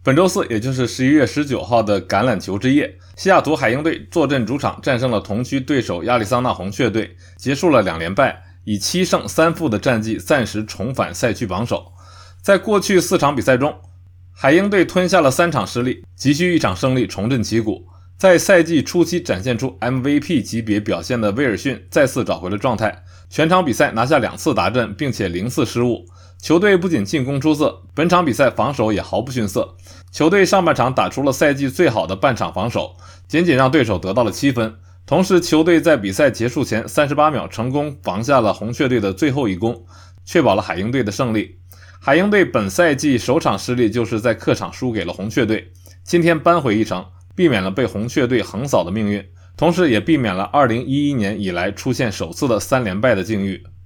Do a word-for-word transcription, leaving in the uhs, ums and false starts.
本周四，也就是十一月十九号的橄榄球之夜，西雅图海鹰队坐镇主场战胜了同区对手亚利桑那红雀队，结束了两连败，以七胜三负的战绩暂时重返赛区榜首。在过去四场比赛中，海鹰队吞下了三场失利，急需一场胜利重振旗鼓。在赛季初期展现出 M V P 级别表现的威尔逊再次找回了状态，全场比赛拿下两次达阵，并且零次失误。球队不仅进攻出色，本场比赛防守也毫不逊色。球队上半场打出了赛季最好的半场防守，仅仅让对手得到了七分。同时，球队在比赛结束前三十八秒成功防下了红雀队的最后一攻，确保了海鹰队的胜利。海鹰队本赛季首场失利就是在客场输给了红雀队，今天扳回一城，避免了被红雀队横扫的命运，同时也避免了二零一一年以来出现首次的三连败的境遇。